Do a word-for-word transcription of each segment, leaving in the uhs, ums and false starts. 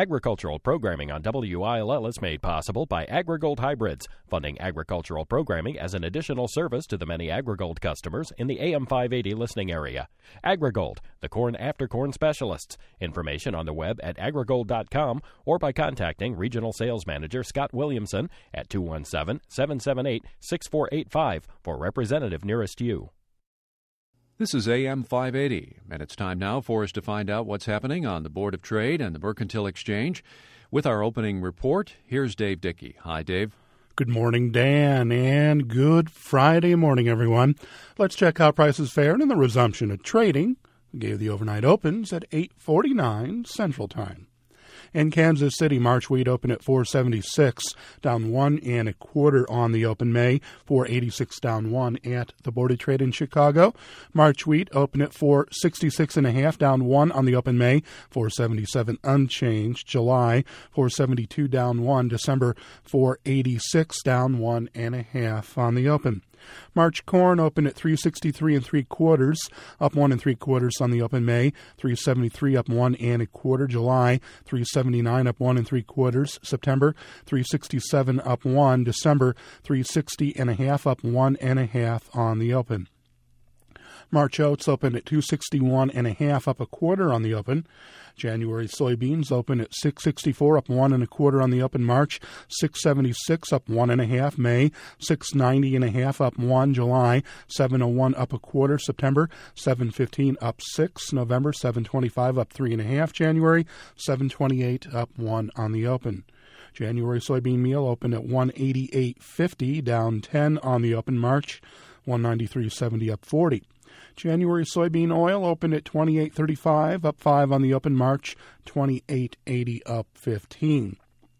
Agricultural programming on W I L L is made possible by AgriGold Hybrids, funding agricultural programming as an additional service to the many AgriGold customers in the A M five eighty listening area. AgriGold, the corn after corn specialists. Information on the web at agrigold dot com or by contacting Regional Sales Manager Scott Williamson at two one seven, seven seven eight, six four eight five for representative nearest you. This is A M five eighty, and it's time now for us to find out what's happening on the Board of Trade and the Mercantile Exchange. With our opening report, here's Dave Dickey. Hi, Dave. Good morning, Dan, and good Friday morning, everyone. Let's check how prices fared in the resumption of trading. We gave the overnight opens at eight forty-nine Central Time. In Kansas City, March wheat opened at four seventy-six, down one and a quarter on the open. May, four eighty-six, down one at the Board of Trade in Chicago. March wheat opened at four sixty-six and a half, down one on the open. May, four seventy-seven, unchanged. July, four seventy-two, down one. December, four eighty-six, down one and a half on the open. March corn opened at three sixty-three and three quarters, up one and three quarters on the open. May, three seventy-three, up one and a quarter. July, three seventy-nine, up one and three quarters. September, three sixty-seven, up one. December, three sixty and a half, up one and a half on the open. March oats opened at two sixty-one and a half, up a quarter on the open. January soybeans opened at six sixty-four, up one and a quarter on the open. March, six seventy-six, up one and a half. May, six ninety and a half, up one. July, seven oh one, up a quarter. September, seven fifteen, up six. November, seven twenty-five, up three and a half. January, seven twenty-eight, up one on the open. January soybean meal opened at one eighty-eight fifty, down ten on the open. March, one ninety-three seventy, up forty. January soybean oil opened at twenty-eight thirty-five, up five on the open. March, twenty-eight eighty, up fifteen.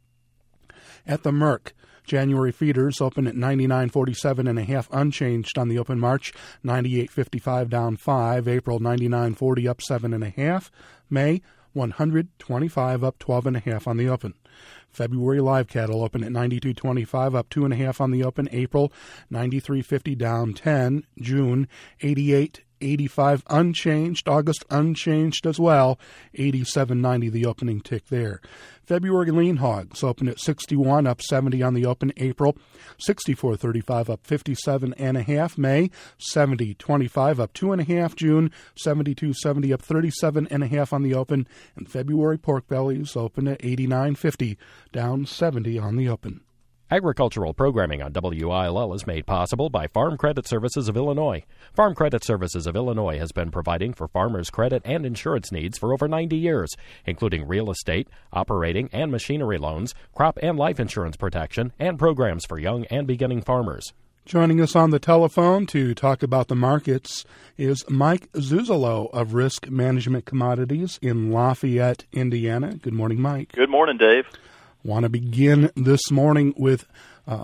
At the Merc, January feeders opened at ninety-nine forty-seven and a half, unchanged on the open. March, ninety-eight fifty-five, down five. April, ninety-nine forty, up seven and a half. May, one hundred twenty-five, up twelve and a half on the open. February live cattle open at ninety-two twenty-five, up two and a half on the open. April, ninety-three fifty, down ten. June, eighty-eight eighty-five, unchanged. August, unchanged as well. eighty-seven ninety, the opening tick there. February lean hogs open at sixty-one, up seventy on the open. April, sixty-four thirty-five, up fifty-seven and a half. May, seventy twenty-five, up two and a half. June, seventy-two seventy, up thirty-seven and a half on the open. And February pork bellies open at eighty-nine fifty, down seventy on the open. Agricultural programming on W I L L is made possible by Farm Credit Services of Illinois. Farm Credit Services of Illinois has been providing for farmers' credit and insurance needs for over ninety years, including real estate, operating and machinery loans, crop and life insurance protection, and programs for young and beginning farmers. Joining us on the telephone to talk about the markets is Mike Zuzolo of Risk Management Commodities in Lafayette, Indiana. Good morning, Mike. Good morning, Dave. Want to begin this morning with uh,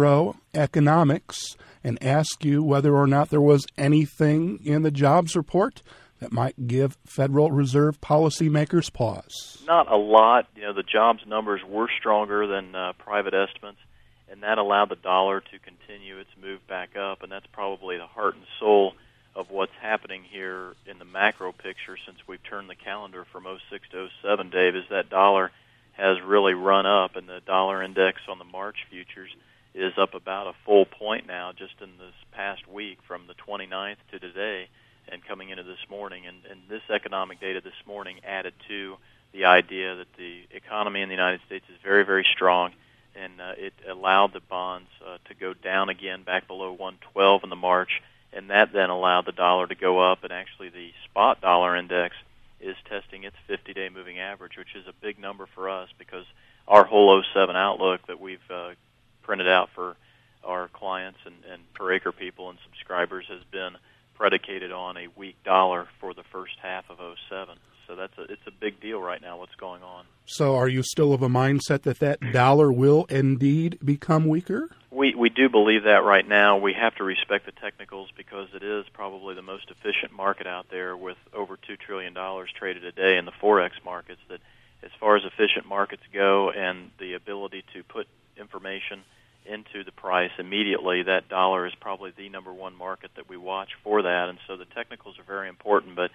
macroeconomics and ask you whether or not there was anything in the jobs report that might give Federal Reserve policymakers pause. Not a lot. You know, the jobs numbers were stronger than uh, private estimates, and that allowed the dollar to continue its move back up, and that's probably the heart and soul of what's happening here in the macro picture since we've turned the calendar from oh six to oh seven, Dave, is that dollar has really run up, and the dollar index on the March futures is up about a full point now just in this past week from the twenty-ninth to today and coming into this morning. And, and this economic data this morning added to the idea that the economy in the United States is very, very strong, and uh, it allowed the bonds uh, to go down again back below one twelve in the March, and that then allowed the dollar to go up, and actually the spot dollar index is testing its fifty-day moving average, which is a big number for us because our whole oh seven outlook that we've uh, printed out for our clients and, and per acre people and subscribers has been predicated on a weak dollar for the first half of oh seven. So that's a, it's a big deal right now what's going on. So are you still of a mindset that that dollar will indeed become weaker? We we do believe that right now. We have to respect the technicals because it is probably the most efficient market out there with over two trillion dollars traded a day in the Forex markets. That as far as efficient markets go and the ability to put information into the price immediately, that dollar is probably the number one market that we watch for that. And so the technicals are very important, but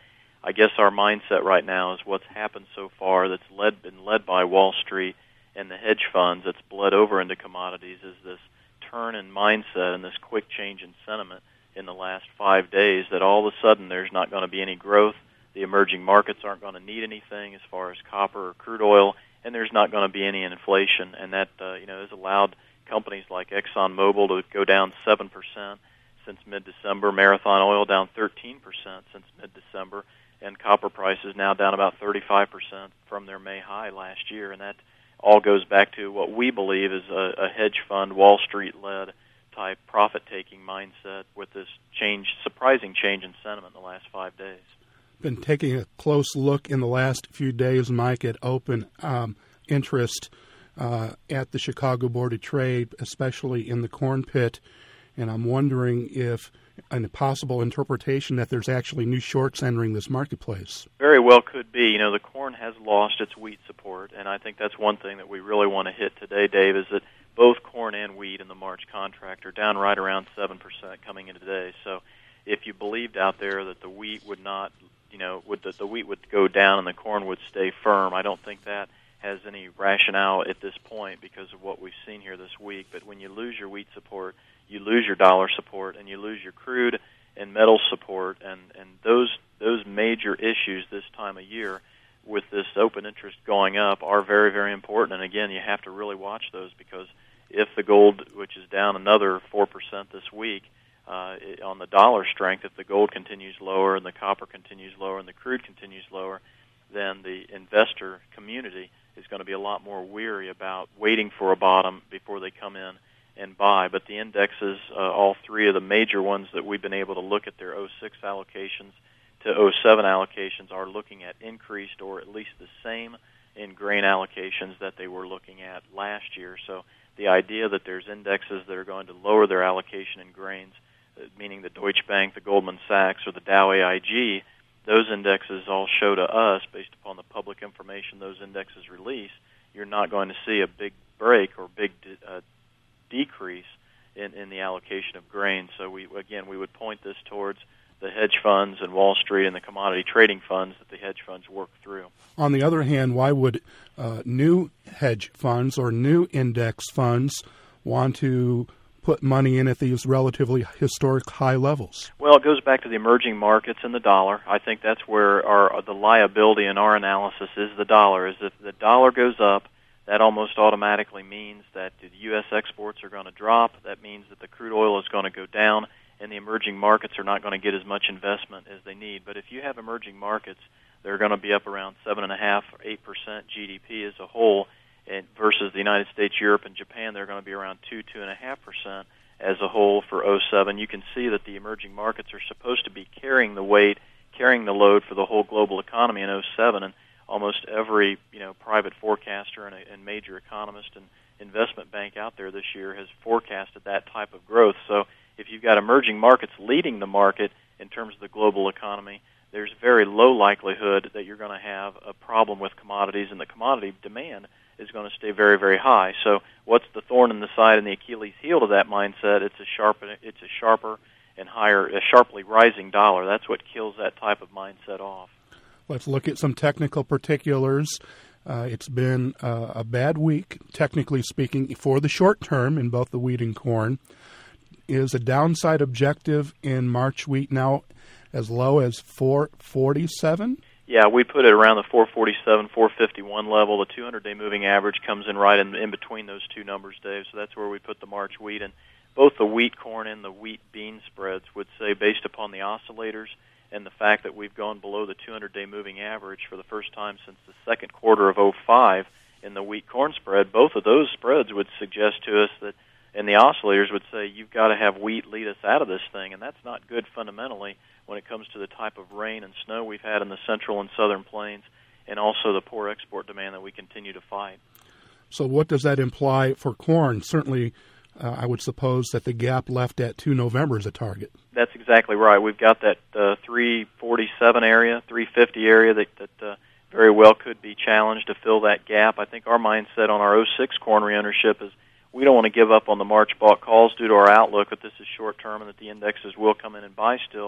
I guess our mindset right now is what's happened so far that's led been led by Wall Street and the hedge funds that's bled over into commodities is this turn in mindset and this quick change in sentiment in the last five days that all of a sudden there's not going to be any growth, the emerging markets aren't going to need anything as far as copper or crude oil, and there's not going to be any inflation, and that uh, you know has allowed companies like ExxonMobil to go down seven percent since mid-December, Marathon Oil down thirteen percent since mid-December, and copper prices now down about thirty-five percent from their May high last year, and that all goes back to what we believe is a, a hedge fund, Wall Street-led type profit-taking mindset with this change, surprising change in sentiment in the last five days. Been taking a close look in the last few days, Mike, at open um, interest uh, at the Chicago Board of Trade, especially in the corn pit, and I'm wondering if a possible interpretation that there's actually new shorts entering this marketplace. Very well could be. You know, the corn has lost its wheat support, and I think that's one thing that we really want to hit today, Dave, is that both corn and wheat in the March contract are down right around seven percent coming into today. So if you believed out there that the wheat would not, you know, would that the wheat would go down and the corn would stay firm, I don't think that has any rationale at this point because of what we've seen here this week. But when you lose your wheat support, you lose your dollar support, and you lose your crude and metal support, and, and those those major issues this time of year with this open interest going up are very, very important. And again, you have to really watch those because if the gold, which is down another four percent this week, uh, on the dollar strength, if the gold continues lower and the copper continues lower and the crude continues lower, then the investor community is going to be a lot more weary about waiting for a bottom before they come in and buy. But the indexes, uh, all three of the major ones that we've been able to look at their oh six allocations to oh seven allocations are looking at increased or at least the same in grain allocations that they were looking at last year. So the idea that there's indexes that are going to lower their allocation in grains, uh, meaning the Deutsche Bank, the Goldman Sachs, or the Dow A I G, those indexes all show to us, based upon the public information those indexes release, you're not going to see a big break or big uh, decrease in, in the allocation of grain. So we again we would point this towards the hedge funds and Wall Street and the commodity trading funds that the hedge funds work through. On the other hand, why would uh, new hedge funds or new index funds want to put money in at these relatively historic high levels? Well, it goes back to the emerging markets and the dollar. I think that's where our the liability in our analysis is the dollar. Is if the dollar goes up, that almost automatically means that the U S exports are going to drop. That means that the crude oil is going to go down, and the emerging markets are not going to get as much investment as they need. But if you have emerging markets, they're going to be up around seven point five or eight percent G D P as a whole, and versus the United States, Europe, and Japan, they're going to be around two, two point five percent as a whole for oh seven. You can see that the emerging markets are supposed to be carrying the weight, carrying the load for the whole global economy in oh seven, and almost every you know private forecaster and, a, and major economist and investment bank out there this year has forecasted that type of growth. So if you've got emerging markets leading the market in terms of the global economy, there's very low likelihood that you're going to have a problem with commodities, and the commodity demand is going to stay very, very high. So what's the thorn in the side and the Achilles heel to that mindset? It's a sharp, it's a sharper and higher, a sharply rising dollar. That's what kills that type of mindset off. Let's look at some technical particulars. Uh, it's been uh, a bad week, technically speaking, for the short term in both the wheat and corn. Is a downside objective in March wheat now as low as four forty-seven? Yeah, we put it around the four forty-seven, four fifty-one level. The two hundred day moving average comes in right in, in between those two numbers, Dave. So that's where we put the March wheat. And both the wheat corn and the wheat bean spreads would say, based upon the oscillators and the fact that we've gone below the two hundred day moving average for the first time since the second quarter of oh five in the wheat corn spread, both of those spreads would suggest to us that, and the oscillators would say, you've got to have wheat lead us out of this thing, and that's not good fundamentally when it comes to the type of rain and snow we've had in the central and southern plains, and also the poor export demand that we continue to fight. So what does that imply for corn? Certainly, uh, I would suppose that the gap left at two November is a target. That's exactly right. We've got that uh, three forty-seven area, three fifty area that, that uh, very well could be challenged to fill that gap. I think our mindset on our oh six corn reownership is we don't want to give up on the March bought calls due to our outlook that this is short-term and that the indexes will come in and buy still.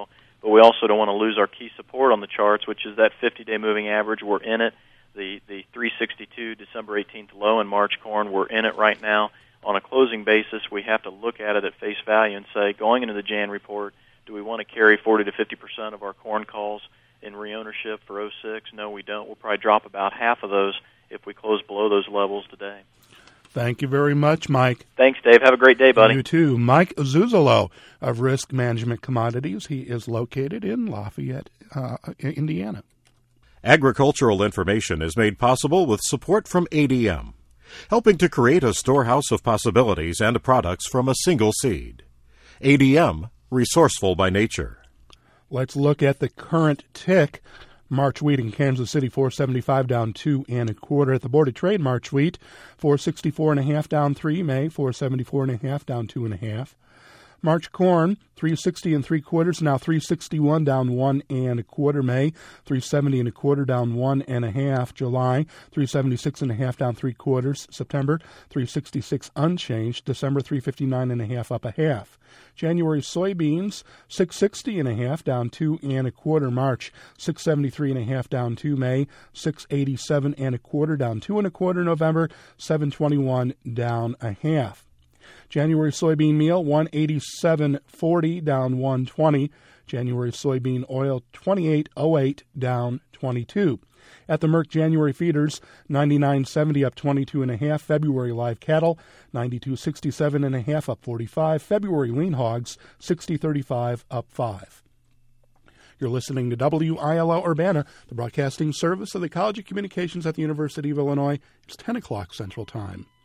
but we also don't want to lose our key support on the charts, which is that fifty-day moving average. We're in it. The the three sixty-two December eighteenth low in March corn, we're in it right now. On a closing basis, we have to look at it at face value and say, going into the Jan report, do we want to carry forty to fifty percent of our corn calls in reownership for oh six? No, we don't. We'll probably drop about half of those if we close below those levels today. Thank you very much, Mike. Thanks, Dave. Have a great day, buddy. You too. Mike Zuzolo of Risk Management Commodities. He is located in Lafayette, uh, Indiana. Agricultural information is made possible with support from A D M, helping to create a storehouse of possibilities and products from a single seed. A D M, resourceful by nature. Let's look at the current tick. March wheat in Kansas City, four seventy-five down two and a quarter. At the Board of Trade, March wheat, four sixty-four and a half down three. May, four seventy-four and a half down two and a half. March corn, three sixty and three quarters, now three sixty-one down one and a quarter. May, three seventy and a quarter down one and a half. July, three seventy-six and a half down three quarters. September, three sixty-six unchanged. December, three fifty-nine and a half up a half. January soybeans, six sixty and a half down two and a quarter. March, six seventy-three and a half down two. May, six eighty-seven and a quarter down two and a quarter. November, seven twenty-one down a half. January soybean meal, one eighty-seven forty down one twenty. January soybean oil, twenty-eight oh eight down twenty-two. At the Merck January feeders, ninety-nine seventy up twenty-two and a half. February live cattle, ninety-two sixty-seven and a half up forty-five. February lean hogs, sixty thirty-five up five. You're listening to W I L O Urbana, the broadcasting service of the College of Communications at the University of Illinois. It's ten o'clock Central Time.